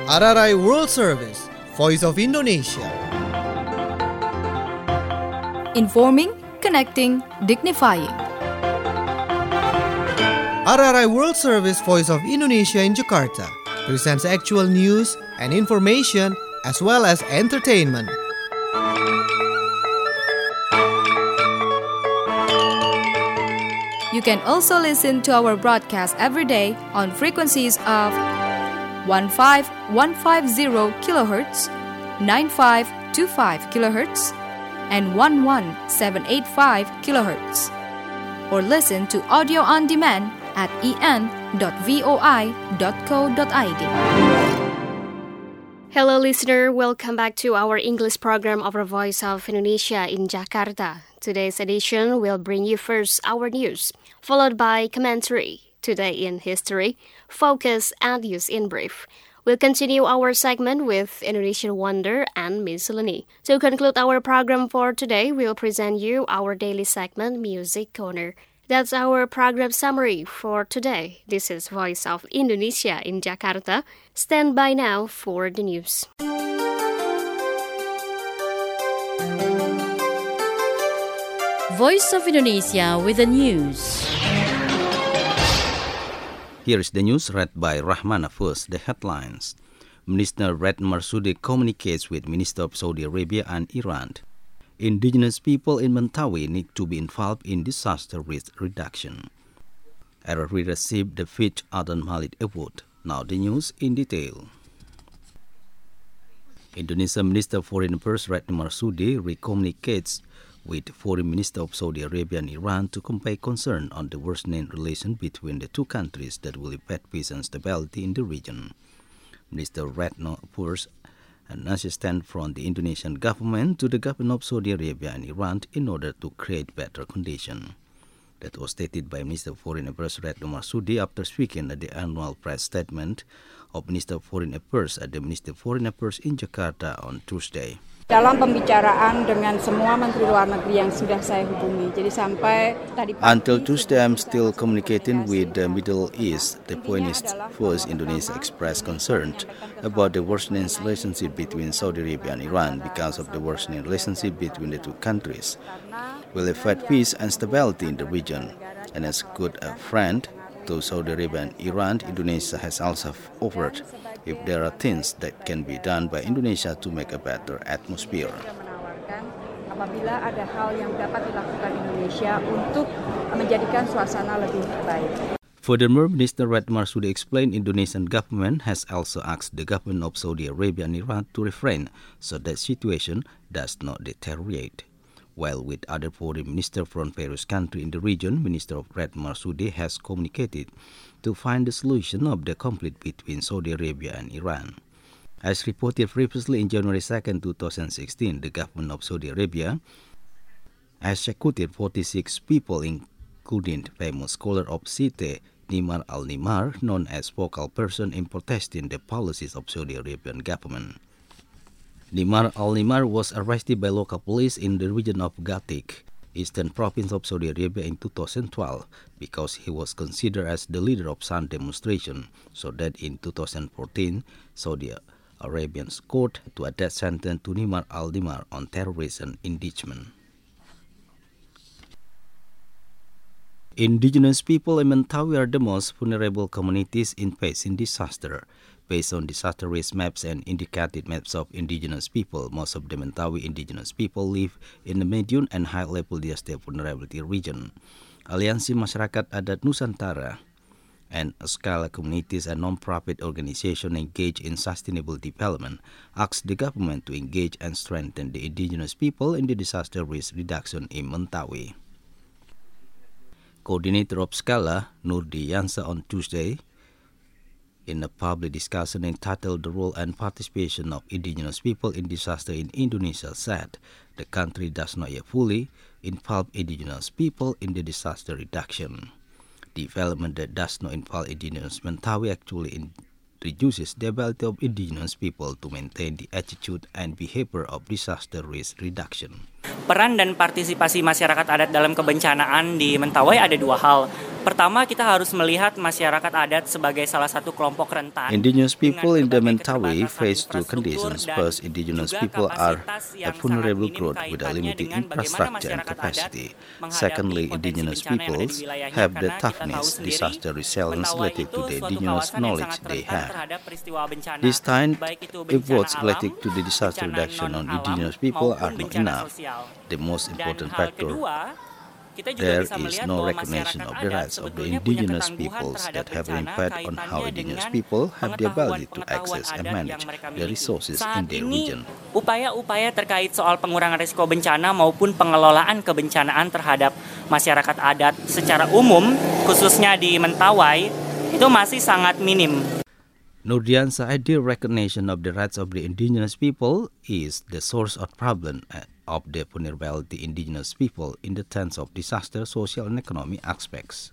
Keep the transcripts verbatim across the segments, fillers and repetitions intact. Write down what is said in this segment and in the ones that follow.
R R I World Service, Voice of Indonesia. Informing, connecting, dignifying. R R I World Service, Voice of Indonesia in Jakarta presents actual news and information as well as entertainment. You can also listen to our broadcast every day on frequencies of fifteen fifteen kilohertz, ninety-five twenty-five kilohertz, and eleven seven eighty-five kilohertz. Or listen to audio on demand at e n dot voi dot co dot i d. Hello listener, welcome back to our English program of the Voice of Indonesia in Jakarta. Today's edition will bring you first our news, followed by commentary, Today in History, Focus and News in Brief. We'll continue our segment with Indonesian Wonder and Miscellany. To conclude our program for today, we'll present you our daily segment, Music Corner. That's our program summary for today. This is Voice of Indonesia in Jakarta. Stand by now for the news. Voice of Indonesia with the news. Here is the news read by Rahmana. First, the headlines. Minister Retno Marsudi communicates with Minister of Saudi Arabia and Iran. Indigenous people in Mentawai need to be involved in disaster risk reduction. R R I received the fifth Adan Malik Award. Now the news in detail. Indonesia Minister of Foreign Affairs Retno Marsudi recommunicates with Foreign Minister of Saudi Arabia and Iran to convey concern on the worsening relation between the two countries that will affect peace and stability in the region. Minister Retno appears an assistance from the Indonesian government to the government of Saudi Arabia and Iran in order to create better conditions. That was stated by Minister of Foreign Affairs Retno Marsudi after speaking at the annual press statement of Minister of Foreign Affairs at the Ministry of Foreign Affairs in Jakarta on Tuesday. Dalam pembicaraan dengan semua menteri luar negeri yang sudah saya hubungi, jadi sampai tadi pagi, Until Tuesday, I'm still communicating with the Middle East. The point is, first, Indonesia expressed concern about the worsening relationship between Saudi Arabia and Iran because of the worsening relationship between the two countries will affect peace and stability in the region. And as good a friend to Saudi Arabia and Iran, Indonesia has also offered if there are things that can be done by Indonesia to make a better atmosphere. Apabila ada hal yang dapat dilakukan Indonesia untuk menjadikan suasana lebih baik. Furthermore, Minister Retno Marsudi explained Indonesian government has also asked the government of Saudi Arabia and Iran to refrain so that situation does not deteriorate. While with other foreign ministers from various countries in the region, Minister of Retno Marsudi has communicated to find the solution of the conflict between Saudi Arabia and Iran. As reported previously in January second, twenty sixteen, the government of Saudi Arabia has executed forty-six people, including famous scholar of Site, Nimar al-Nimar, known as focal person in protesting the policies of Saudi Arabian government. Nimar al-Nimar was arrested by local police in the region of Gatik, eastern province of Saudi Arabia in two thousand twelve, because he was considered as the leader of some demonstration, so that in two thousand fourteen, Saudi Arabia's court to a death sentence to Nimar al-Nimar on terrorism indictment. Indigenous people in Mentawai are the most vulnerable communities in facing disaster. Based on disaster risk maps and indicated maps of indigenous people, most of the Mentawai indigenous people live in the medium and high-level disaster vulnerability region. Aliansi Masyarakat Adat Nusantara and Skala Communities, a non-profit organization engaged in sustainable development, asked the government to engage and strengthen the indigenous people in the disaster risk reduction in Mentawai. Coordinator of Skala, Nurdi Yansa, on Tuesday, in a public discussion entitled The Role and Participation of Indigenous People in Disaster in Indonesia, said the country does not yet fully involve indigenous people in the disaster reduction. Development that does not involve indigenous Mentawai actually in reduces the ability of indigenous people to maintain the attitude and behavior of disaster risk reduction. Peran dan partisipasi masyarakat adat dalam kebencanaan di Mentawai ada dua hal. Pertama, kita harus melihat masyarakat adat sebagai salah satu kelompok rentan. Indigenous people in the Mentawai face two conditions. First, indigenous people are a vulnerable group with a limited infrastructure and capacity. Secondly, indigenous peoples have the toughness, disaster resilience related to the indigenous knowledge they have. This time, efforts related to the disaster reduction on indigenous people are not enough. The most important factor, there is no recognition of the rights of the indigenous peoples that have an impact on how indigenous people have the ability to access and manage the resources in their region. Upaya-upaya terkait soal pengurangan risiko bencana maupun pengelolaan kebencanaan terhadap masyarakat adat secara umum, khususnya di Mentawai, itu masih sangat minim. Nurdiansa ideal recognition of the rights of the indigenous people is the source of problem of the vulnerability indigenous people in the terms of disaster, social and economic aspects.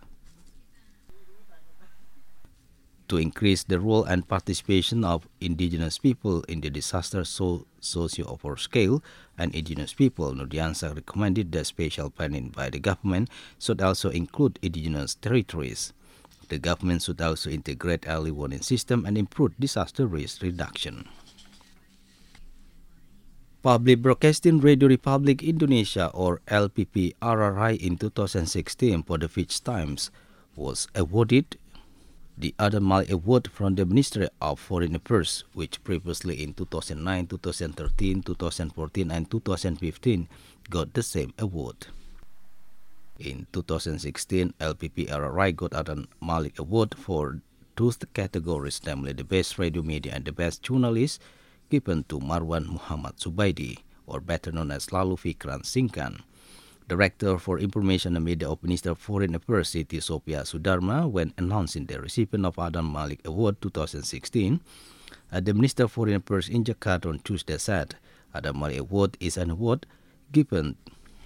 To increase the role and participation of indigenous people in the disaster so socio-over scale and indigenous people, Nurdiansa recommended that special planning by the government should also include indigenous territories. The government should also integrate early warning system and improve disaster risk reduction. Public Broadcasting Radio Republic Indonesia or L P P R R I in two thousand sixteen for the fifth time was awarded the Adam Malik Award from the Ministry of Foreign Affairs, which previously in two thousand nine, two thousand thirteen, two thousand fourteen and two thousand fifteen got the same award. In two thousand sixteen, L P P R R I got Adam Malik Award for two categories, namely the Best Radio Media and the Best Journalist, given to Marwan Muhammad Subaidi, or better known as Lalu Fikran Singkan, Director for Information and Media of Minister of Foreign Affairs Siti Sophia Sudarma, when announcing the recipient of Adam Malik Award twenty sixteen. Uh, the Minister of Foreign Affairs in Jakarta on Tuesday said, Adam Malik Award is an award given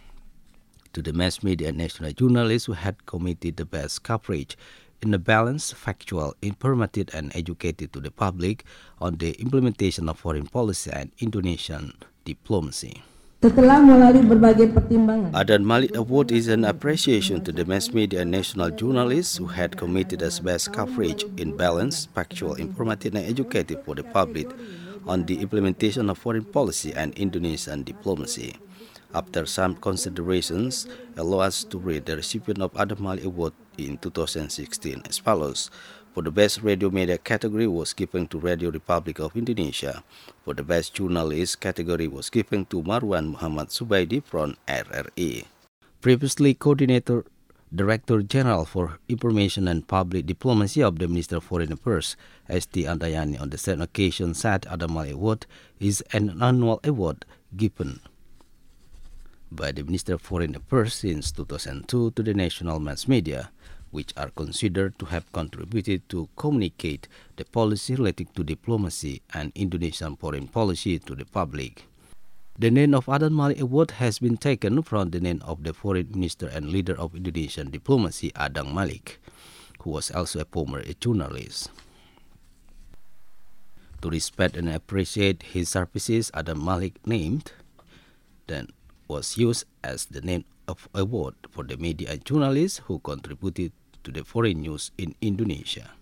to the mass media and national journalists who had committed the best coverage in a balanced, factual, informative and educated to the public on the implementation of foreign policy and Indonesian diplomacy. Setelah melalui berbagai pertimbangan, Adam Malik Award is an appreciation to the mass media and national journalists who had committed as best coverage in balanced, factual, informative and educative for the public on the implementation of foreign policy and Indonesian diplomacy. After some considerations, allow us to read the recipient of Adam Malik Award in two thousand sixteen as follows. For the Best Radio Media category was given to Radio Republic of Indonesia. For the Best Journalist category was given to Marwan Muhammad Subaidi from R R I. Previously, Coordinator Director General for Information and Public Diplomacy of the Minister of Foreign Affairs, S T Andayani, on the same occasion said Adam Malik Award is an annual award given by the Minister of Foreign Affairs since two thousand two to the national mass media, which are considered to have contributed to communicate the policy related to diplomacy and Indonesian foreign policy to the public. The name of Adam Malik Award has been taken from the name of the foreign minister and leader of Indonesian diplomacy, Adang Malik, who was also a former journalist. To respect and appreciate his services, Adam Malik named then was used as the name of award for the media and journalists who contributed to the foreign news in Indonesia.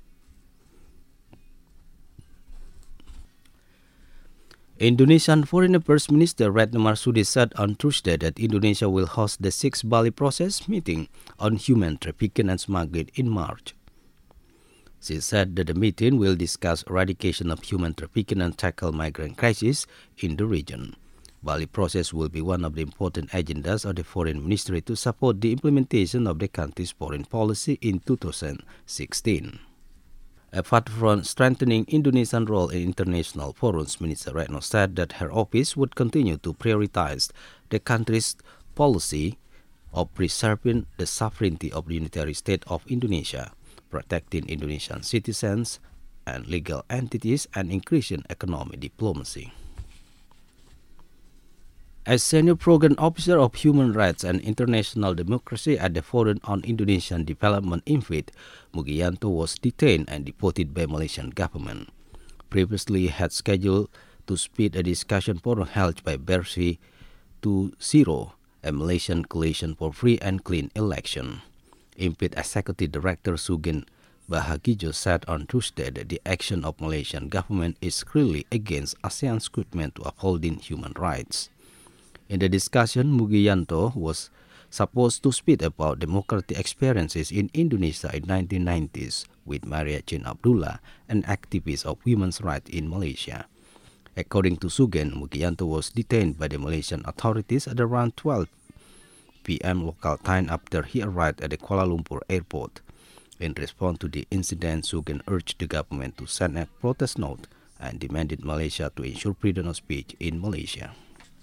Indonesian Foreign Affairs Minister Retno Marsudi said on Tuesday that Indonesia will host the sixth Bali Process meeting on human trafficking and smuggling in March. She said that the meeting will discuss eradication of human trafficking and tackle migrant crisis in the region. Bali Process will be one of the important agendas of the Foreign Ministry to support the implementation of the country's foreign policy in two thousand sixteen. Apart from strengthening Indonesian role in international forums, Minister Retno said that her office would continue to prioritize the country's policy of preserving the sovereignty of the unitary state of Indonesia, protecting Indonesian citizens and legal entities, and increasing economic diplomacy. As Senior Program Officer of Human Rights and International Democracy at the Forum on Indonesian Development I N F I D, Mugianto was detained and deported by Malaysian government. Previously had scheduled to speak a discussion forum held by Bersih two zero, a Malaysian coalition for free and clean election. I M P I D Executive Director Sugeng Bahagijo said on Tuesday that the action of Malaysian government is clearly against ASEAN's commitment to upholding human rights. In the discussion, Mugianto was supposed to speak about democratic experiences in Indonesia in nineteen nineties with Maria Jane Abdullah, an activist of women's rights in Malaysia. According to Sugeng, Mugianto was detained by the Malaysian authorities at around twelve p.m. local time after he arrived at the Kuala Lumpur airport. In response to the incident, Sugeng urged the government to send a protest note and demanded Malaysia to ensure freedom of speech in Malaysia.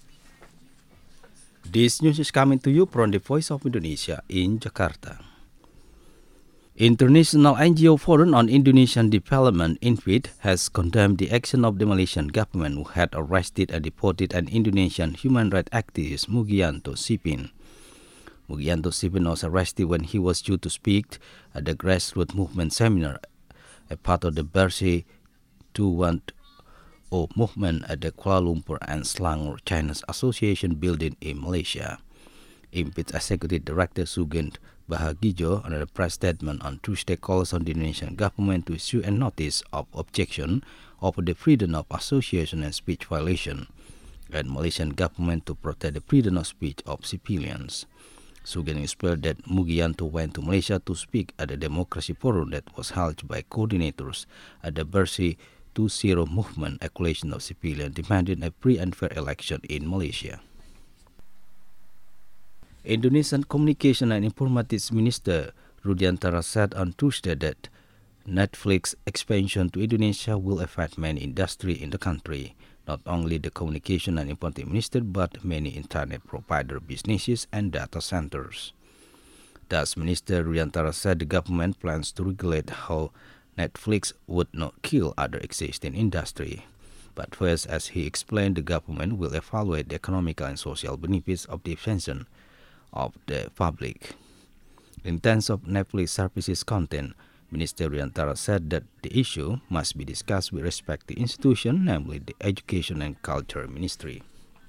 This news is coming to you from the Voice of Indonesia in Jakarta. International N G O Forum on Indonesian Development, I N F I D, has condemned the action of the Malaysian government who had arrested and deported an Indonesian human rights activist, Mugianto Sipin. Mugianto Sipin was arrested when he was due to speak at the grassroots movement seminar, a part of the Bersih two one zero movement at the Kuala Lumpur and Selangor Chinese Association building in Malaysia. I M P I D Executive Director Sugeng Bahagijo, in a press statement on Tuesday, calls on the Indonesian government to issue a notice of objection over the freedom of association and speech violation, and Malaysian government to protect the freedom of speech of civilians. Sugeng explained that Mugianto went to Malaysia to speak at a democracy forum that was held by coordinators at the Bersih two zero movement, a coalition of civilians demanding a free and fair election in Malaysia. Indonesian Communication and Informatics Minister Rudiantara said on Tuesday that Netflix expansion to Indonesia will affect many industries in the country, not only the Communication and Informatics Minister but many internet provider businesses and data centers. Thus, Minister Rudiantara said the government plans to regulate how Netflix would not kill other existing industry. But first, as he explained, the government will evaluate the economic and social benefits of the expansion of the public. In terms of Netflix services content, Minister Rudiantara said that the issue must be discussed with respect to institution, namely the Education and Culture Ministry.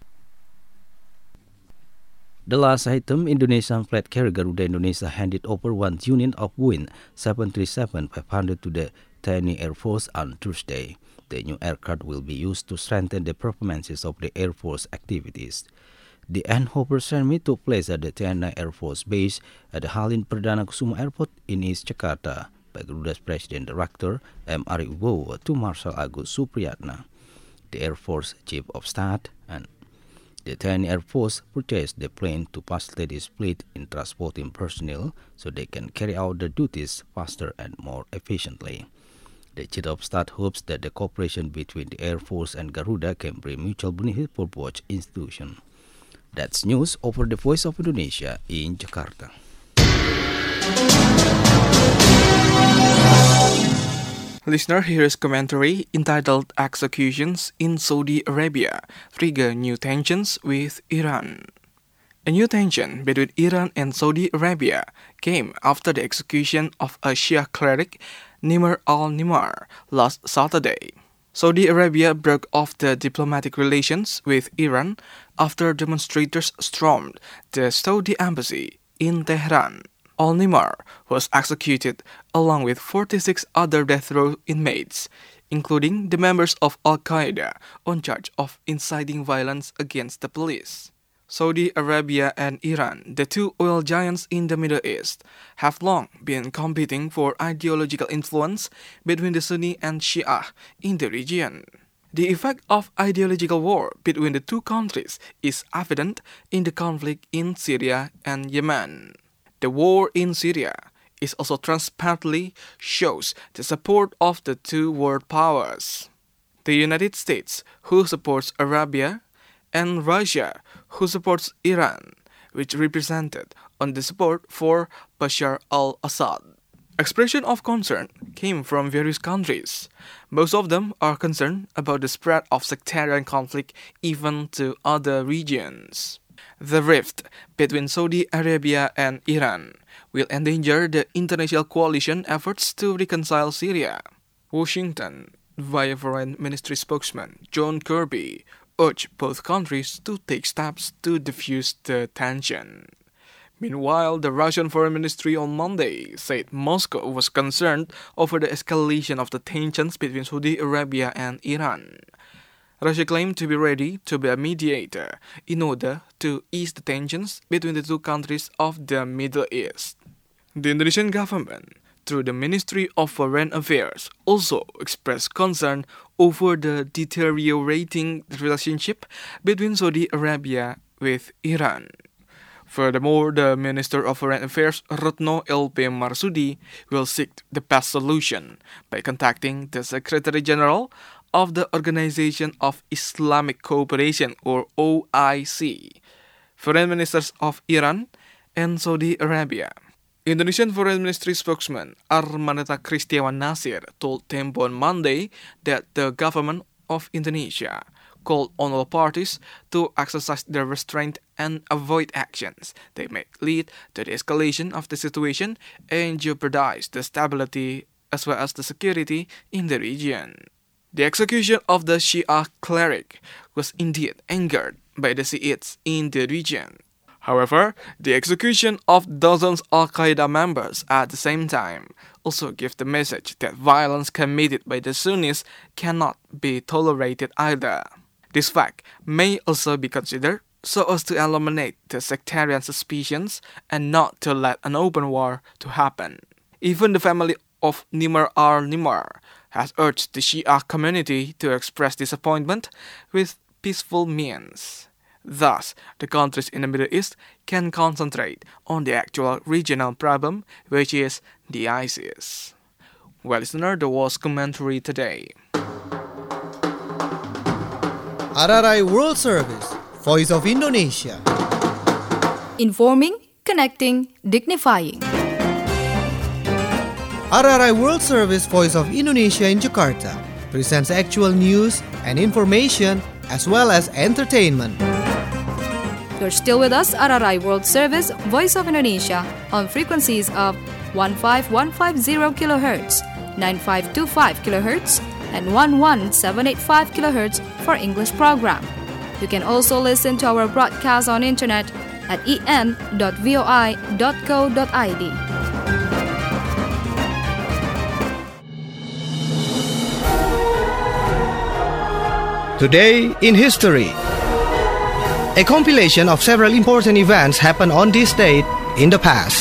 The last item, Indonesian flight carrier Garuda Indonesia handed over one unit of Boeing seven thirty-seven dash five hundred to the T N I Air Force on Tuesday. The new aircraft will be used to strengthen the performances of the Air Force activities. The handover ceremony took place at the T N I Air Force Base at the Halim Perdana Kusuma Airport in East Jakarta by Garuda's President Director M. Ari Wibowo to Marshal Agus Supriyatna. The Air Force Chief of Staff and the T N I Air Force purchased the plane to facilitate its fleet in transporting personnel so they can carry out their duties faster and more efficiently. The Chief of Staff hopes that the cooperation between the Air Force and Garuda can bring mutual benefit for both institutions. That's news over the Voice of Indonesia in Jakarta. Listener, here is commentary entitled Executions in Saudi Arabia Trigger New Tensions with Iran. A new tension between Iran and Saudi Arabia came after the execution of a Shia cleric, Nimr al-Nimr, last Saturday. Saudi Arabia broke off the diplomatic relations with Iran after demonstrators stormed the Saudi embassy in Tehran. Al-Nimr was executed along with forty-six other death row inmates, including the members of Al-Qaeda on charge of inciting violence against the police. Saudi Arabia and Iran, the two oil giants in the Middle East, have long been competing for ideological influence between the Sunni and Shia in the region. The effect of ideological war between the two countries is evident in the conflict in Syria and Yemen. The war in Syria is also transparently shows the support of the two world powers. The United States, who supports Arabia, and Russia, who supports Iran, which represented on the support for Bashar al-Assad. Expression of concern came from various countries. Most of them are concerned about the spread of sectarian conflict even to other regions. The rift between Saudi Arabia and Iran will endanger the international coalition efforts to reconcile Syria. Washington, via Foreign Ministry spokesman John Kirby, urged both countries to take steps to defuse the tension. Meanwhile, the Russian Foreign Ministry on Monday said Moscow was concerned over the escalation of the tensions between Saudi Arabia and Iran. Russia claimed to be ready to be a mediator in order to ease the tensions between the two countries of the Middle East. The Indonesian government, through the Ministry of Foreign Affairs, also expressed concern over the deteriorating relationship between Saudi Arabia with Iran. Furthermore, the Minister of Foreign Affairs, Retno L P Marsudi, will seek the best solution by contacting the Secretary General of the Organization of Islamic Cooperation, or O I C, Foreign Ministers of Iran and Saudi Arabia. Indonesian Foreign Ministry spokesman Armaneta Kristiawan Nasir told Tempo on Monday that the government of Indonesia called on all parties to exercise their restraint and avoid actions that may lead to the escalation of the situation and jeopardize the stability as well as the security in the region. The execution of the Shia cleric was indeed angered by the Shiites in the region. However, the execution of dozens of Al-Qaeda members at the same time also gives the message that violence committed by the Sunnis cannot be tolerated either. This fact may also be considered so as to eliminate the sectarian suspicions and not to let an open war to happen. Even the family of Nimr al-Nimr has urged the Shia community to express disappointment with peaceful means. Thus, the countries in the Middle East can concentrate on the actual regional problem, which is the ISIS. Well, listener, that was commentary today. R R I World Service, Voice of Indonesia. Informing, connecting, dignifying. R R I World Service, Voice of Indonesia in Jakarta presents actual news and information as well as entertainment. You're still with us, R R I World Service, Voice of Indonesia, on frequencies of one five one five zero kilohertz, nine five two five kilohertz, and one one seven eight five kilohertz for English program. You can also listen to our broadcast on internet at e n dot voi dot co dot i d. Today in History. A compilation of several important events happened on this date in the past.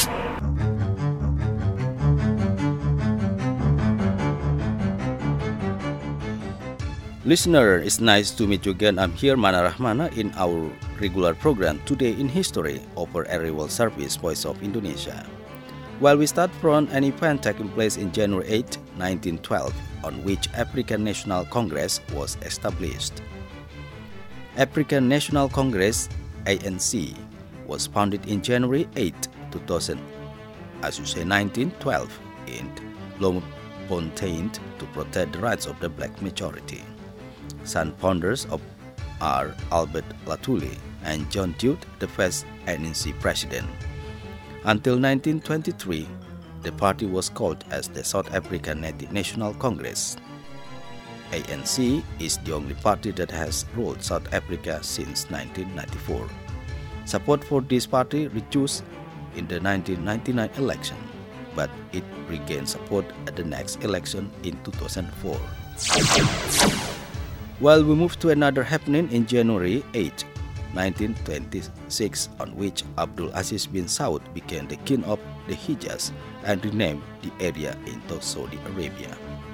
Listener, it's nice to meet you again. I'm here, Mana Rahmana, in our regular program Today in History over R R I World Service, Voice of Indonesia. Well, we start from an event taking place in January eighth, nineteen twelve, on which African National Congress was established. African National Congress, A N C, was founded in January eighth, two thousand, as you say nineteen twelve, in Bloemfontein to protect the rights of the black majority. Some founders of are Albert Luthuli and John Tude, the first A N C president. Until nineteen twenty-three, the party was called as the South African National Congress. A N C is the only party that has ruled South Africa since nineteen ninety-four. Support for this party reduced in the nineteen ninety-nine election, but it regained support at the next election in two thousand four. Well, we move to another happening in January eighth, nineteen twenty-six, on which Abdul Aziz bin Saud became the king of the Hijaz and renamed the area into Saudi Arabia.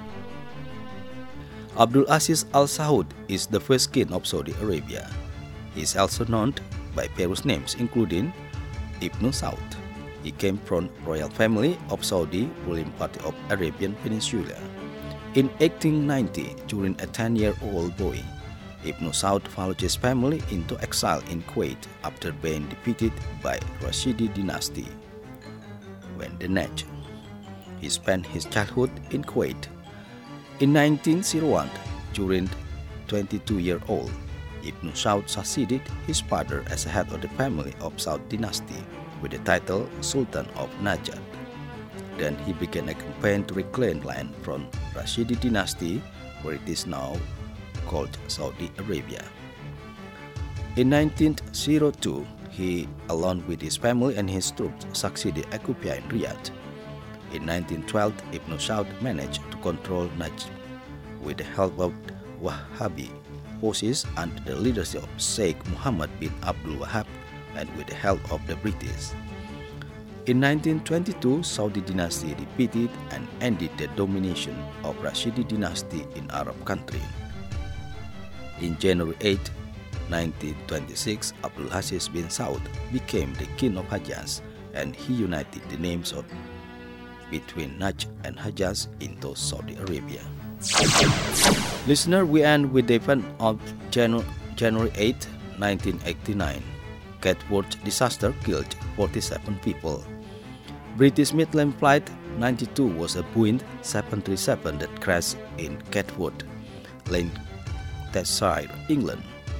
Abdul Aziz Al Saud is the first king of Saudi Arabia. He is also known by various names, including Ibn Saud. He came from royal family of Saudi ruling part of Arabian Peninsula. In eighteen ninety, during a ten-year-old boy, Ibn Saud followed his family into exile in Kuwait after being defeated by Rashidi dynasty. When the Najd, he spent his childhood in Kuwait. In nineteen oh one, during twenty-two-year-old, Ibn Saud succeeded his father as head of the family of Saud dynasty with the title Sultan of Najd. Then he began a campaign to reclaim land from Rashidi dynasty, where it is now called Saudi Arabia. In nineteen oh two, he, along with his family and his troops, succeeded occupying Riyadh. In nineteen twelve, Ibn Saud managed to control Najd with the help of Wahhabi forces under the leadership of Sheikh Muhammad bin Abdul Wahhab and with the help of the British. In nineteen twenty-two, Saudi dynasty repeated and ended the domination of Rashidi dynasty in Arab country. In January eighth, nineteen twenty-six, Abdul Aziz bin Saud became the king of Hejaz, and he united the names of between Najd and Hejaz into Saudi Arabia. Listener, we end with the event of Janu- January eighth, nineteen eighty-nine. Gatwood disaster killed forty-seven people. British Midland Flight ninety-two was a Boeing seven thirty-seven that crashed in Gatwood, Lancashire, England.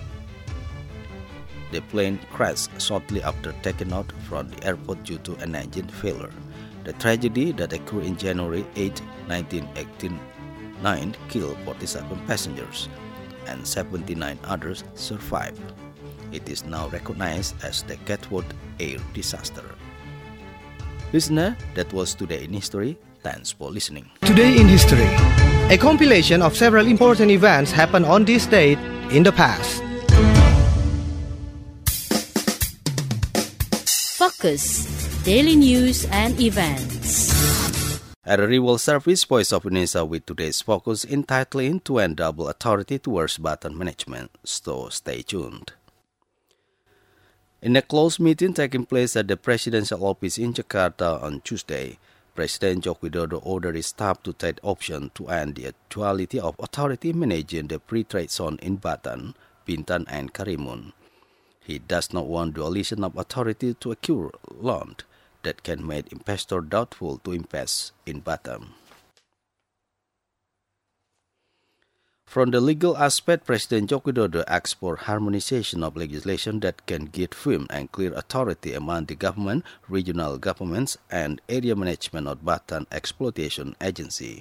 The plane crashed shortly after taking out from the airport due to an engine failure. The tragedy that occurred in January eighth, nineteen eighty-nine killed forty-seven passengers and seventy-nine others survived. It is now recognized as the Gatwood air disaster. Listener, that was Today in History. Thanks for listening. Today in History, a compilation of several important events happened on this date in the past. Focus, daily news and events. At a Rival Service, Voice of Indonesia with today's focus entitled To End Double Authority Towards Batam Management, so stay tuned. In a closed meeting taking place at the Presidential Office in Jakarta on Tuesday, President Joko Widodo ordered his staff to take option to end the duality of authority managing the free trade zone in Batam, Bintan and Karimun. He does not want dualism of authority to occur long that can make investors doubtful to invest in Batam. From the legal aspect, President Joko Widodo asked for harmonization of legislation that can give firm and clear authority among the government, regional governments, and area management of Batam Exploitation Agency.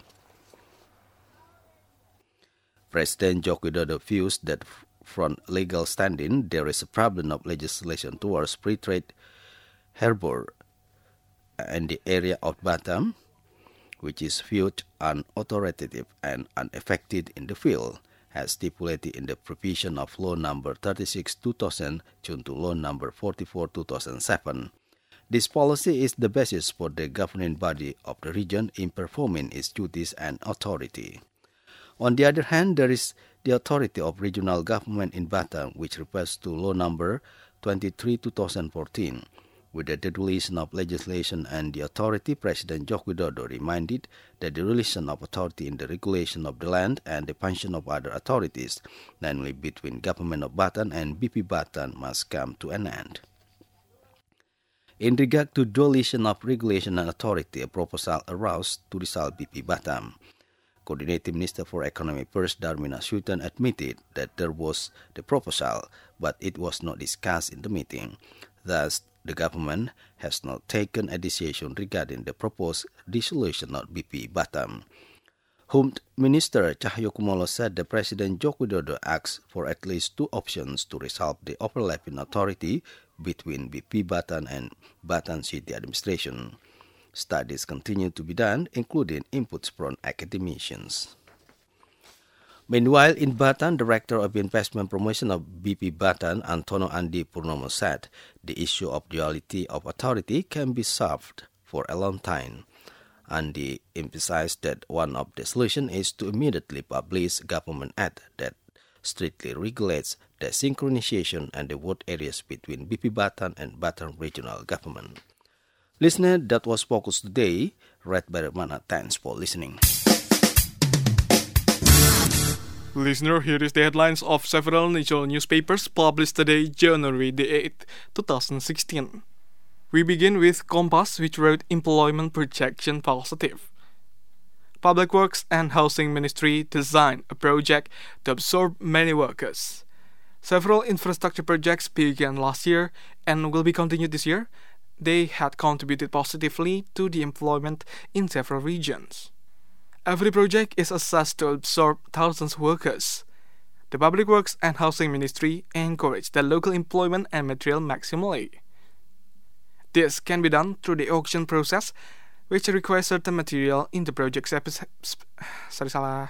President Joko Widodo views that from legal standing, there is a problem of legislation towards free trade harbor in the area of Batam, which is viewed unauthoritative and unaffected in the field, as stipulated in the provision of Law Number thirty-six two thousand to Law Number forty-four two thousand seven. This policy is the basis for the governing body of the region in performing its duties and authority. On the other hand, there is the authority of regional government in Batam, which refers to Law Number twenty-three two thousand fourteen. With the deduction of legislation and the authority, President Joko Widodo reminded that the relation of authority in the regulation of the land and the function of other authorities, namely between government of Batam and B P Batam, must come to an end. In regard to dualism of regulation and authority, a proposal arose to dissolve B P Batam. Coordinating Minister for Economy First Darmin Nasution admitted that there was the proposal, but it was not discussed in the meeting. Thus, the government has not taken a decision regarding the proposed dissolution of B P Batam. Home Minister Cahyokumolo said the President Joko Widodo asked for at least two options to resolve the overlapping authority between B P Batam and Batam City Administration. Studies continue to be done, including inputs from academicians. Meanwhile, in Batam, Director of Investment Promotion of B P Batam, Antono Andi Purnomo, said the issue of duality of authority can be solved for a long time. Andi emphasized that one of the solutions is to immediately publish Government Act that strictly regulates the synchronization and the work areas between B P Batam and Batam Regional Government. Listener, that was Focus Today, read by Ramana. Thanks for listening. Listener, here is the headlines of several national newspapers published today, January the eighth, twenty sixteen. We begin with Kompas, which wrote employment projection positive. Public Works and Housing Ministry designed a project to absorb many workers. Several infrastructure projects began last year and will be continued this year. They had contributed positively to the employment in several regions. Every project is assessed to absorb thousands of workers. The Public Works and Housing Ministry encourage the local employment and material maximally. This can be done through the auction process, which requires certain material in the project spec- sp- sorry, salah.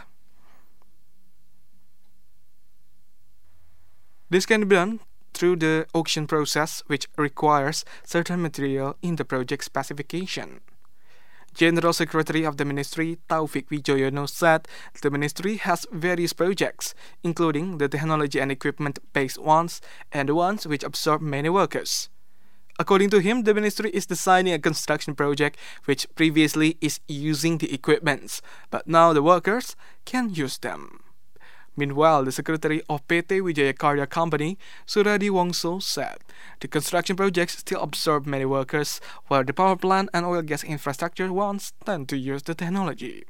This can be done through the auction process, which requires certain material in the project specification. General Secretary of the Ministry, Taufik Wijoyono, said the Ministry has various projects, including the technology and equipment-based ones and the ones which absorb many workers. According to him, the Ministry is designing a construction project which previously is using the equipments, but now the workers can use them. Meanwhile, the Secretary of P T Wijaya Karya Company, Suradi Wongso, said the construction projects still absorb many workers, while the power plant and oil gas infrastructure ones tend to use the technology.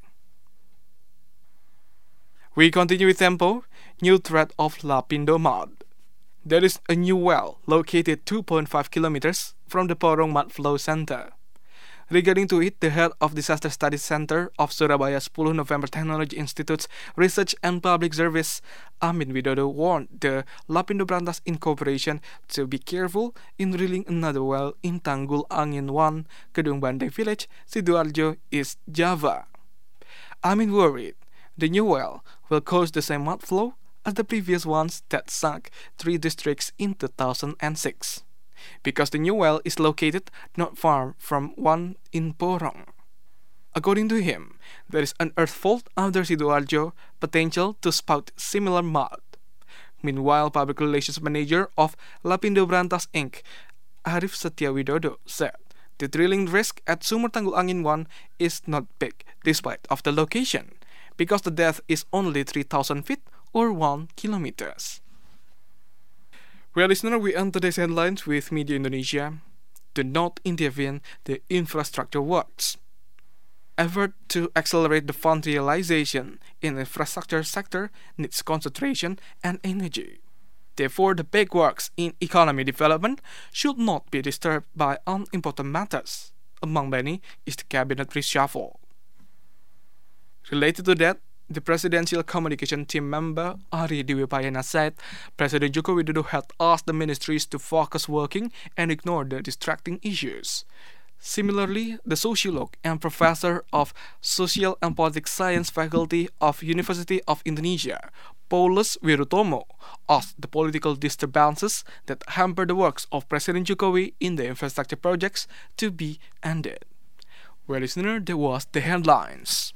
We continue with Tempo, new threat of Lapindo mud. There is a new well located two point five kilometers from the Porong Mud Flow Center. Regarding to it, the head of Disaster Studies Center of Surabaya ten November Technology Institute's Research and Public Service, Amin Widodo, warned the Lapindo Brantas Incorporation to be careful in drilling another well in Tanggul Angin one, Kedung Bandai Village, Sidoarjo, East Java. Amin worried the new well will cause the same mud flow as the previous ones that sunk three districts in two thousand six. Because the new well is located not far from one in Porong. According to him, there is an earth fault under Sidoarjo potential to spout similar mud. Meanwhile, Public Relations Manager of Lapindo Brantas Incorporated, Arif Setia Widodo, said the drilling risk at Sumur Tanggul Angin one is not big despite of the location, because the depth is only three thousand feet or one kilometers. Well, listener, we end today's headlines with Media Indonesia. Do not intervene the infrastructure works. Effort to accelerate the fund realization in the infrastructure sector needs concentration and energy. Therefore, the big works in economy development should not be disturbed by unimportant matters. Among many is the cabinet reshuffle. Related to that, the Presidential Communication Team member Ari Dewipayana said President Joko Widodo had asked the ministries to focus working and ignore the distracting issues. Similarly, the sociologist and professor of Social and Politics Science faculty of University of Indonesia, Paulus Wirutomo, asked the political disturbances that hamper the works of President Jokowi in the infrastructure projects to be ended. Well, listener, that was the headlines.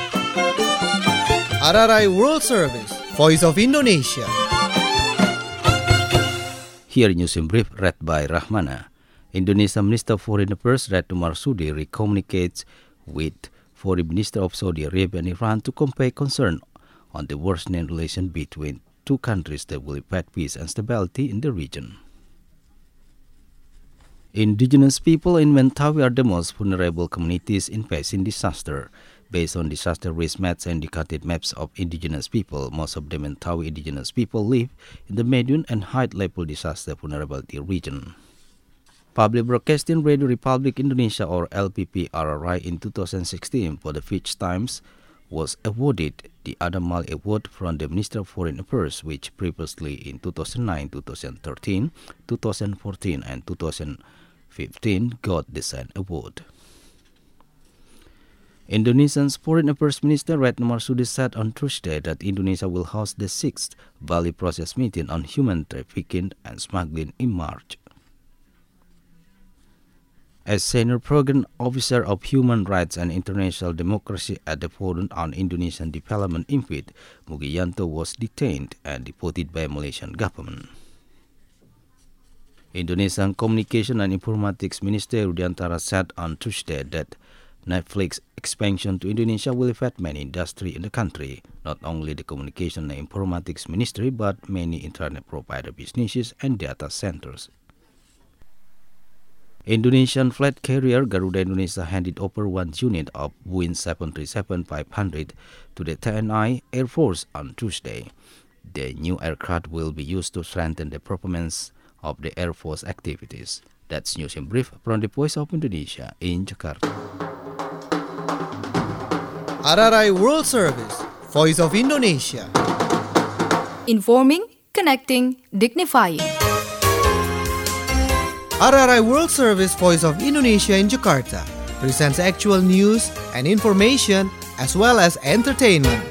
R R I World Service, Voice of Indonesia. Here news in brief read by Rahmana. Indonesia Minister of Foreign Affairs Retno Marsudi recommunicates with Foreign Minister of Saudi Arabia and Iran to convey concern on the worsening relation between two countries that will impact peace and stability in the region. Indigenous people in Mentawai are the most vulnerable communities in facing disaster. Based on disaster risk maps and indicated maps of indigenous people, most of the Mentawai indigenous people live in the medium and high level disaster vulnerability region. Public Broadcasting Radio Republic Indonesia or L P P R R I in two thousand sixteen for the fifth time was awarded the Adam Malik Award from the Minister of Foreign Affairs, which previously in two thousand nine, two thousand thirteen, two thousand fourteen and two thousand fifteen got the same award. Indonesia's Foreign Affairs Minister Retno Marsudi said on Tuesday that Indonesia will host the sixth Bali Process Meeting on Human Trafficking and Smuggling in March. As Senior Program Officer of Human Rights and International Democracy at the Forum on Indonesian Development I N F I D, Mugianto was detained and deported by Malaysian government. Indonesian Communication and Informatics Minister Rudiantara said on Tuesday that Netflix expansion to Indonesia will affect many industries in the country, not only the Communication and Informatics Ministry, but many internet provider businesses and data centers. Indonesian flight carrier Garuda Indonesia handed over one unit of Boeing seven thirty-seven five hundred to the T N I Air Force on Tuesday. The new aircraft will be used to strengthen the performance of the Air Force activities. That's news in brief from the Voice of Indonesia in Jakarta. R R I World Service, Voice of Indonesia. Informing, connecting, dignifying. R R I World Service Voice of Indonesia in Jakarta presents actual news and information as well as entertainment.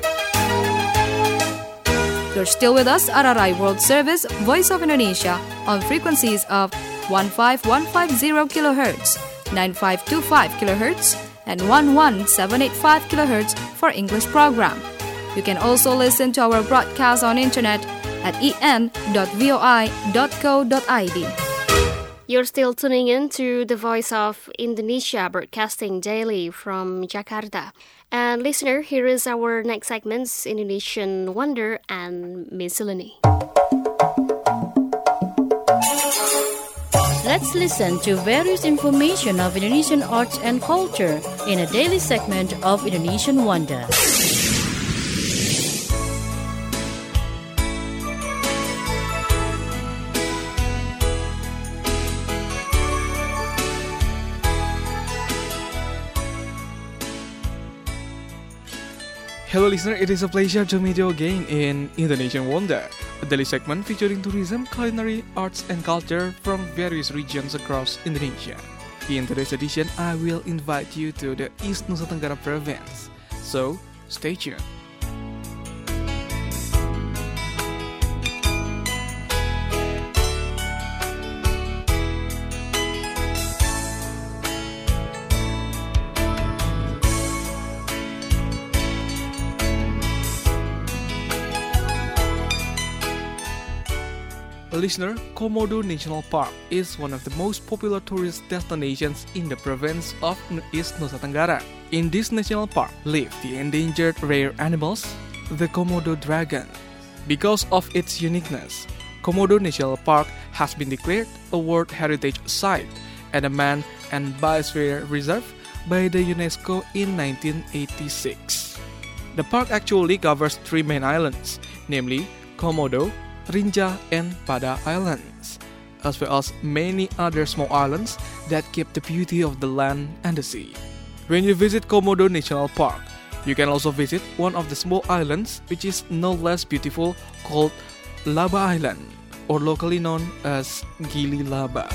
You're still with us, R R I World Service Voice of Indonesia, on frequencies of one five one five zero kilohertz, nine five two five kilohertz, and one one seven eight five kilohertz for English program. You can also listen to our broadcast on internet at e n dot voi dot co dot i d. You're still tuning in to the Voice of Indonesia, broadcasting daily from Jakarta. And listener, here is our next segments, Indonesian Wonder and Miscellany. Let's listen to various information of Indonesian arts and culture in a daily segment of Indonesian Wonder. Hello listener, it is a pleasure to meet you again in Indonesian Wonder, a daily segment featuring tourism, culinary, arts and culture from various regions across Indonesia. In today's edition, I will invite you to the East Nusa Tenggara province, so stay tuned. Listener, Komodo National Park is one of the most popular tourist destinations in the province of East Nusa Tenggara. In this national park live the endangered rare animals, the Komodo dragon. Because of its uniqueness, Komodo National Park has been declared a World Heritage Site and a Man and Biosphere Reserve by the UNESCO in nineteen eighty-six. The park actually covers three main islands, namely Komodo, Rinca and Pada Islands, as well as many other small islands that keep the beauty of the land and the sea. When you visit Komodo National Park, you can also visit one of the small islands which is no less beautiful, called Laba Island, or locally known as Gili Laba.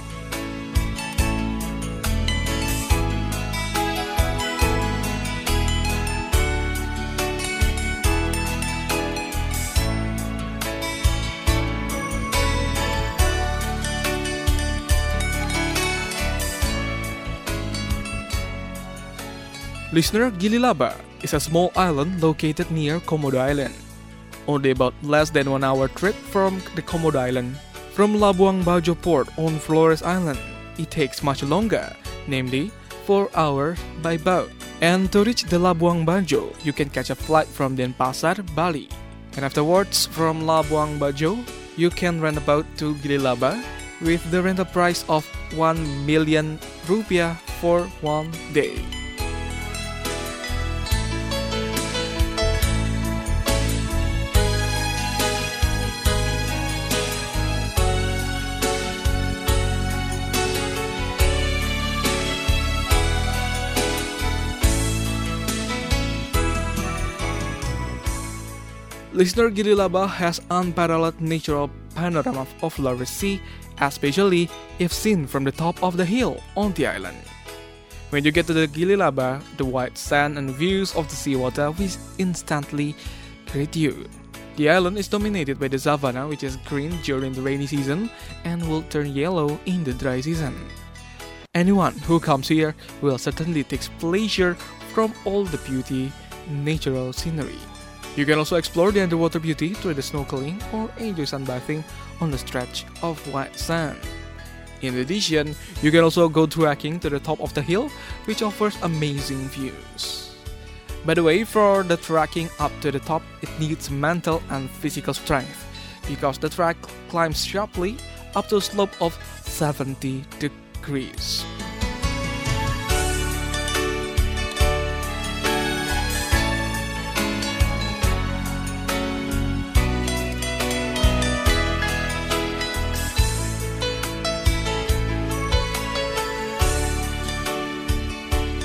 Listener, Gili Laba is a small island located near Komodo Island. Only about less than one hour trip from the Komodo Island. From Labuang Bajo port on Flores Island, it takes much longer, namely four hours by boat. And to reach the Labuang Bajo, you can catch a flight from Denpasar, Bali. And afterwards, from Labuang Bajo, you can rent a boat to Gili Laba with the rental price of one million rupiah for one day. Listener, Gili Laba has unparalleled natural panorama of Flores Sea, especially if seen from the top of the hill on the island. When you get to the Gili Laba, the white sand and views of the seawater will instantly greet you. The island is dominated by the savanna, which is green during the rainy season and will turn yellow in the dry season. Anyone who comes here will certainly take pleasure from all the beauty, natural scenery. You can also explore the underwater beauty through the snorkeling or enjoy sunbathing on the stretch of white sand. In addition, you can also go trekking to the top of the hill, which offers amazing views. By the way, for the trekking up to the top, it needs mental and physical strength, because the trek climbs sharply up to a slope of seventy degrees.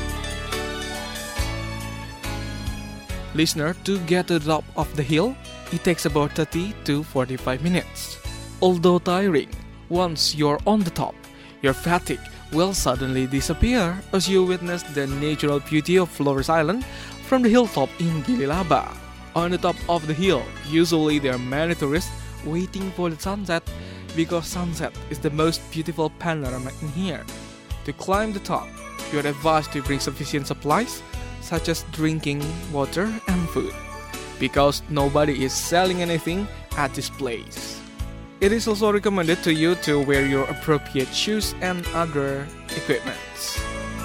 Listener, to get to the top of the hill, it takes about thirty to forty-five minutes. Although tiring, once you're on the top, your fatigue will suddenly disappear as you witness the natural beauty of Flores Island from the hilltop in Gili Laba. On the top of the hill, usually there are many tourists waiting for the sunset because sunset is the most beautiful panorama in here. To climb the top, you are advised to bring sufficient supplies such as drinking water and food, because nobody is selling anything at this place. It is also recommended to you to wear your appropriate shoes and other equipments.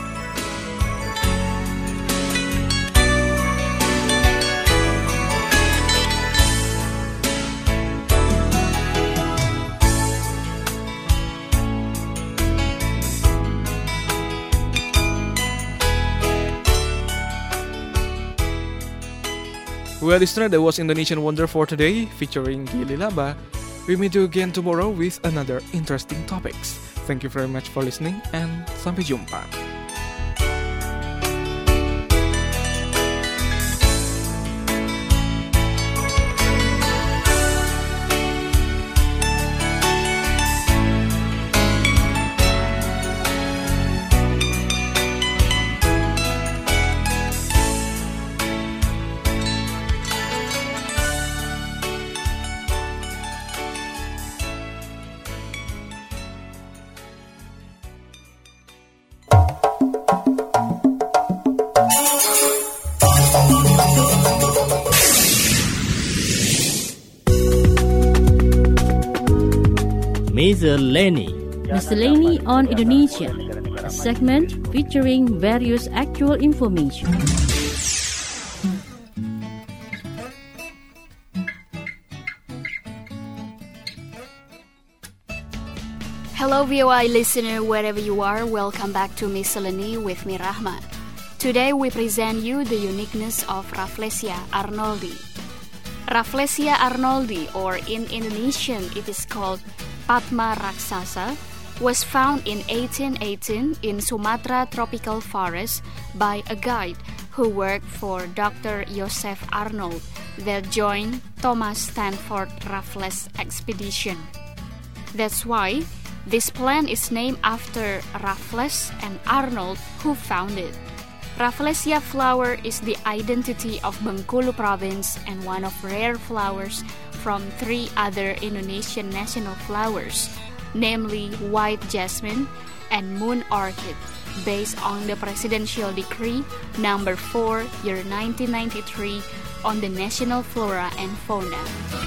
Well, listener, that was Indonesian Wonder for today, featuring Gili Laba. We meet you again tomorrow with another interesting topics. Thank you very much for listening, and sampai jumpa. Miscellany. Miscellany on Indonesia, a segment featuring various actual information. Hello V O I listener, wherever you are, welcome back to Miscellany with me, Rahma. Today we present you the uniqueness of Rafflesia arnoldi. Rafflesia arnoldi, or in Indonesian it is called Padma Raksasa, was found in eighteen eighteen in Sumatra tropical forest by a guide who worked for Doctor Joseph Arnold that joined Thomas Stanford Raffles expedition. That's why this plant is named after Raffles and Arnold who found it. Rafflesia flower is the identity of Bengkulu province and one of rare flowers from three other Indonesian national flowers, namely white jasmine and moon orchid, based on the Presidential Decree number four, year nineteen ninety-three on the national flora and fauna.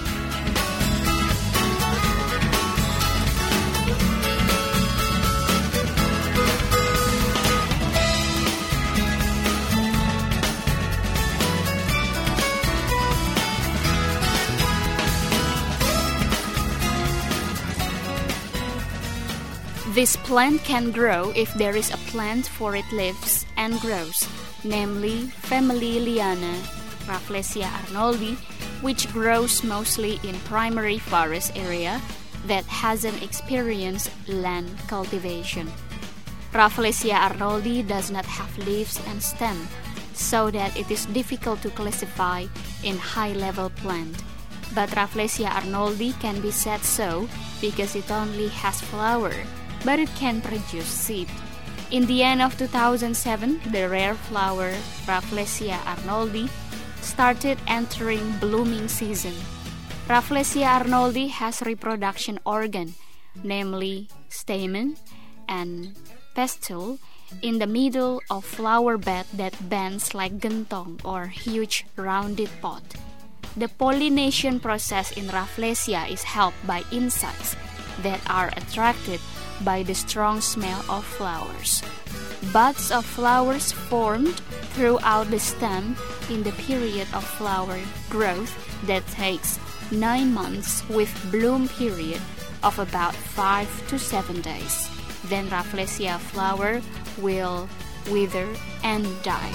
This plant can grow if there is a plant for it lives and grows, namely family liana, Rafflesia arnoldi, which grows mostly in primary forest area that hasn't experienced land cultivation. Rafflesia arnoldi does not have leaves and stem, so that it is difficult to classify in high-level plant. But Rafflesia arnoldi can be said so because it only has flower, but it can produce seed. In the end of two thousand seven, the rare flower Rafflesia arnoldi started entering blooming season. Rafflesia arnoldi has reproduction organ, namely stamen and pistil, in the middle of flower bed that bends like gentong or huge rounded pot. The pollination process in Rafflesia is helped by insects that are attracted by the strong smell of flowers. Buds of flowers formed throughout the stem in the period of flower growth that takes nine months with bloom period of about five to seven days. Then Rafflesia flower will wither and die.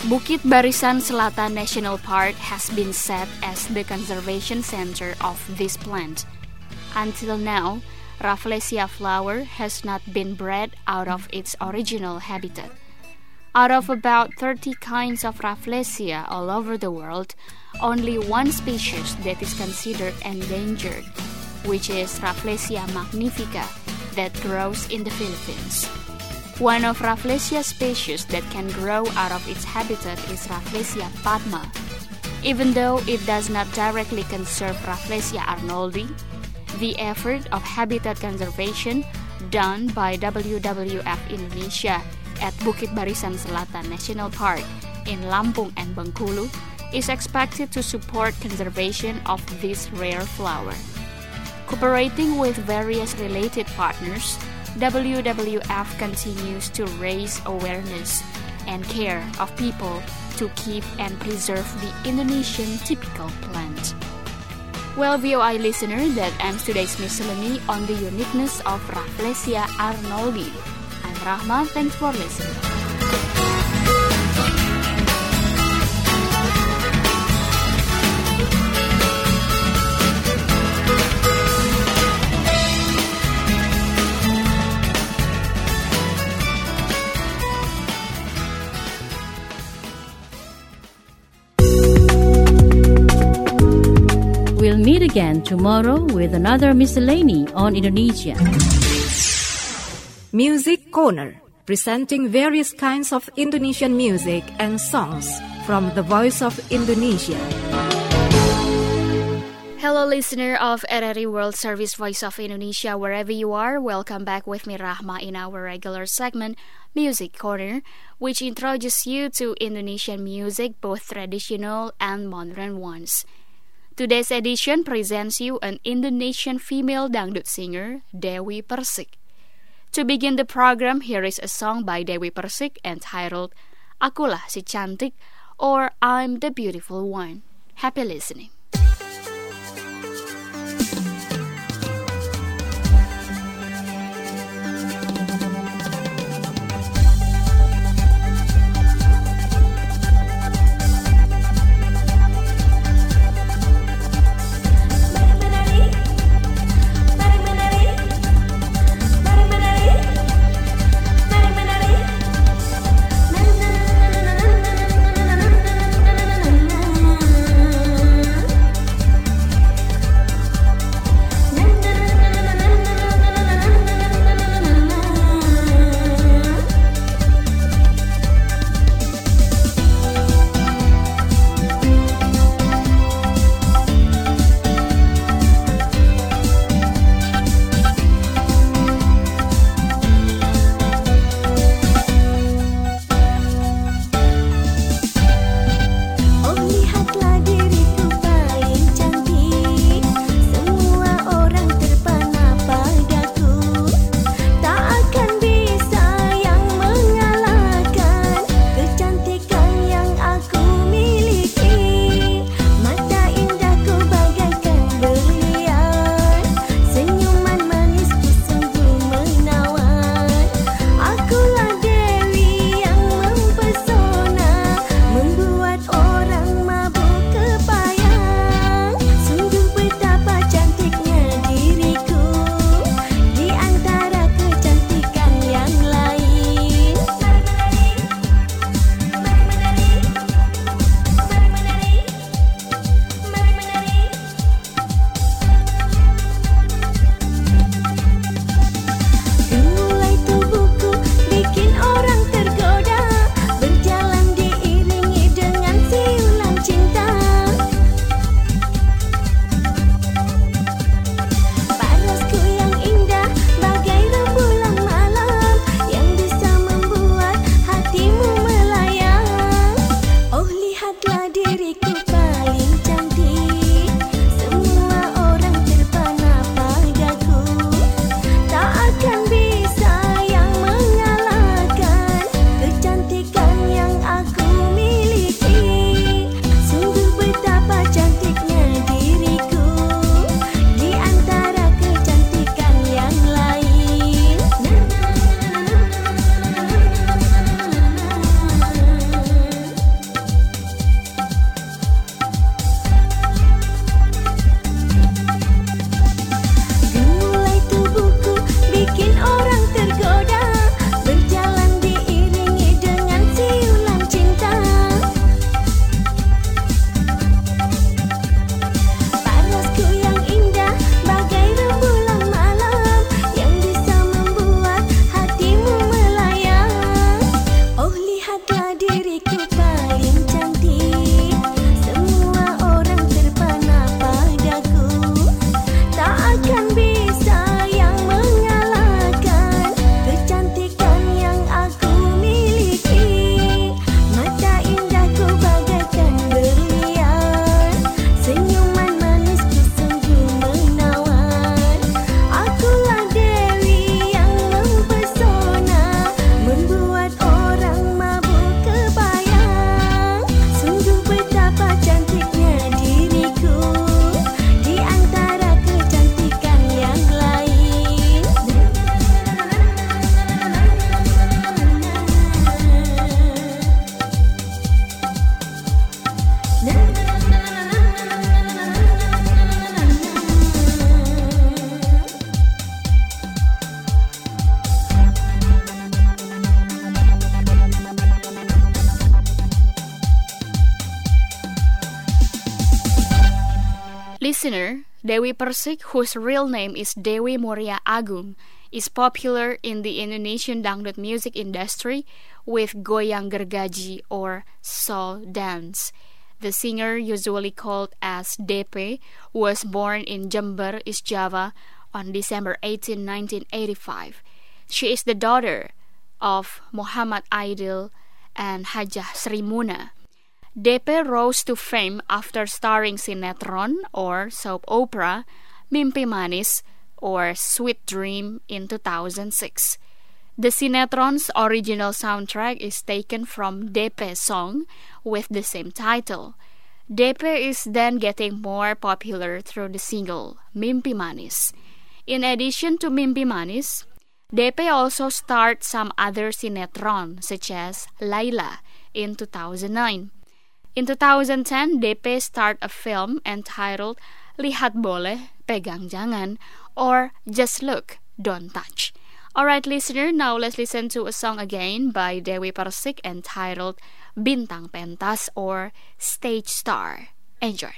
Bukit Barisan Selatan National Park has been set as the conservation center of this plant. Until now, Rafflesia flower has not been bred out of its original habitat. Out of about thirty kinds of Rafflesia all over the world, only one species that is considered endangered, which is Rafflesia magnifica, that grows in the Philippines. One of Rafflesia species that can grow out of its habitat is Rafflesia padma. Even though it does not directly conserve Rafflesia arnoldi, the effort of habitat conservation done by W W F Indonesia at Bukit Barisan Selatan National Park in Lampung and Bengkulu is expected to support conservation of this rare flower. Cooperating with various related partners, W W F continues to raise awareness and care of people to keep and preserve the Indonesian typical plant. Well, V O I listener, that ends today's miscellany on the uniqueness of Rafflesia arnoldi. I'm Rahma, thanks for listening. We'll meet again tomorrow with another miscellany on Indonesia. Music Corner, presenting various kinds of Indonesian music and songs from the Voice of Indonesia. Hello listener of R R I World Service Voice of Indonesia, wherever you are, welcome back with me Rahma in our regular segment, Music Corner, which introduces you to Indonesian music, both traditional and modern ones. Today's edition presents you an Indonesian female dangdut singer, Dewi Persik. To begin the program, here is a song by Dewi Persik entitled Akulah Si Cantik or I'm the Beautiful One. Happy listening. Thank you. listener, Dewi Persik, whose real name is Dewi Muria Agung, is popular in the Indonesian dangdut music industry with goyang gergaji or soul dance. The singer, usually called as D P, was born in Jember, East Java, on December eighteenth, nineteen eighty-five. She is the daughter of Muhammad Aidil and Hajah Sri Muna. D P rose to fame after starring sinetron or soap opera Mimpi Manis or Sweet Dream in two thousand six. The sinetron's original soundtrack is taken from D P's song with the same title. D P is then getting more popular through the single Mimpi Manis. In addition to Mimpi Manis, D P also starred some other sinetron such as Laila in two thousand nine. In two thousand ten, D P starred a film entitled Lihat Boleh, Pegang Jangan, or Just Look, Don't Touch. Alright listener, now let's listen to a song again by Dewi Persik entitled Bintang Pentas or Stage Star. Enjoy.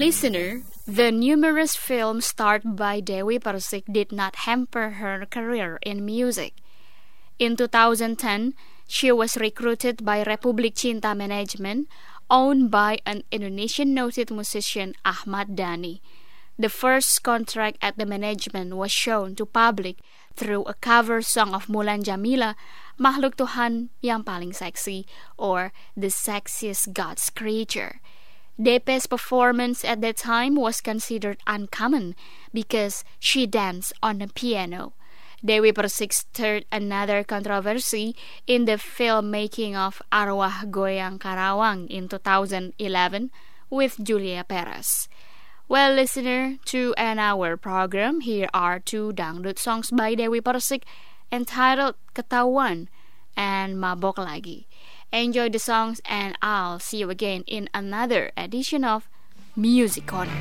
Listener, the numerous films starred by Dewi Persik did not hamper her career in music. In two thousand ten, she was recruited by Republik Cinta Management, owned by an Indonesian noted musician Ahmad Dhani. The first contract at the management was shown to public through a cover song of Mulan Jamila, Makhluk Tuhan yang paling seksi, or The Sexiest God's Creature. D P's performance at that time was considered uncommon because she danced on the piano. Dewi Persik stirred another controversy in the filmmaking of Arwah Goyang Karawang in two thousand eleven with Julia Perez. Well, listener, to end our program, here are two dangdut songs by Dewi Persik entitled Ketahuan and Mabok Lagi. Enjoy the songs and I'll see you again in another edition of Music Corner.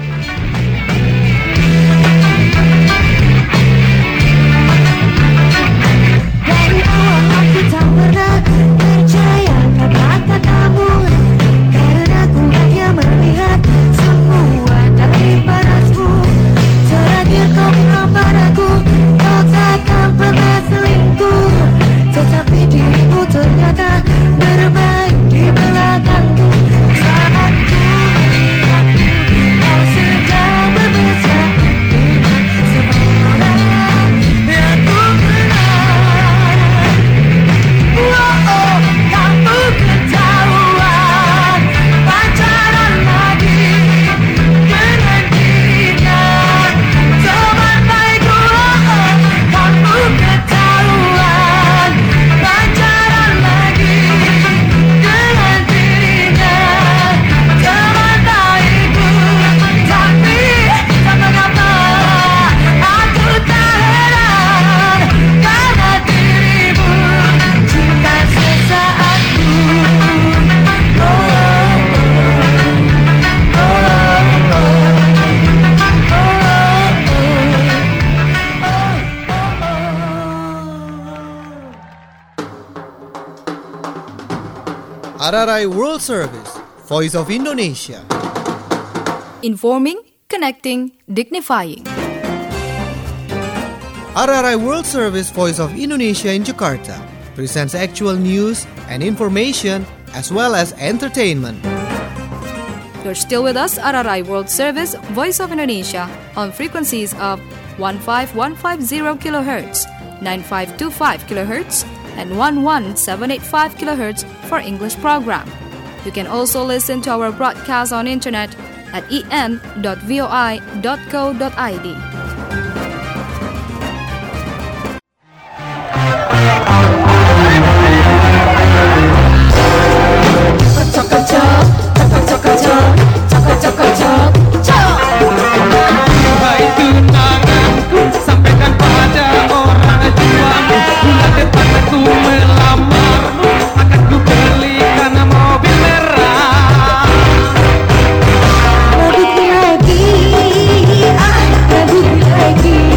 Dari awal aku tak pernah percaya kata-katamu, karena ku hanya melihat semua dari parasmu. Terakhir kau bilang padaku, kau takkan pernah selingkuh, tetapi dirimu ternyata bermain di belakangku. Saat ku aku, kau sedang bermesra dengan semua orang yang ku kenal. Oh, oh, kamu ketahuan pacaran lagi dengan dia, teman baikku. Oh, oh, kamu ketahuan pacaran lagi dengan dia, teman baikku. Tapi tak mengapa aku tak heran, karena dirimu cinta sesaatku. Oh, oh, oh, oh, R R I World Service, Voice of Indonesia. Informing, connecting, dignifying. R R I World Service, Voice of Indonesia in Jakarta presents actual news and information as well as entertainment. You're still with us, R R I World Service, Voice of Indonesia, on frequencies of one five one five zero kilohertz, nine five two five kilohertz, and one one seven eight five kilohertz for English program. You can also listen to our broadcast on internet at e n dot voi dot co dot i d. Hai tunanganku, sampaikan pada orang juang, bulan depan aku melamarmu, akan ku belikan mobil merah. Mabuk lagi, ah, mabuk lagi.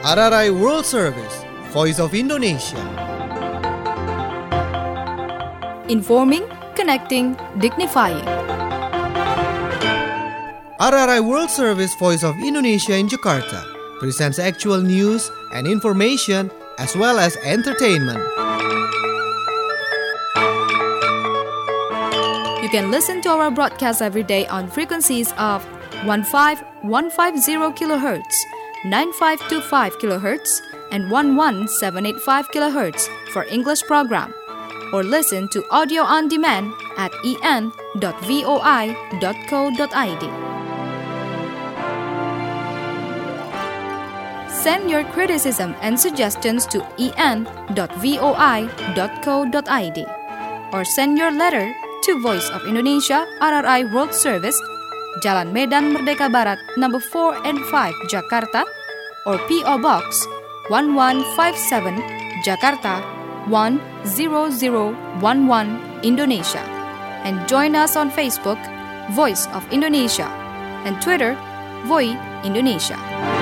R R I World Service, Voice of Indonesia. Informing, connecting, dignifying. R R I World Service, Voice of Indonesia in Jakarta presents actual news and information as well as entertainment. You can listen to our broadcast every day on frequencies of fifteen fifteen kilohertz, ninety-five twenty-five kilohertz, and eleven seven eighty-five kilohertz for English program. Or listen to audio on demand at e n dot voi dot co dot i d. Send your criticism and suggestions to e n dot voi dot co dot i d or send your letter to Voice of Indonesia R R I World Service, Jalan Medan Merdeka Barat, number four and five, Jakarta, or P O Box one one five seven, Jakarta one zero zero one one, Indonesia. And join us on Facebook, Voice of Indonesia, and Twitter, Voi Indonesia.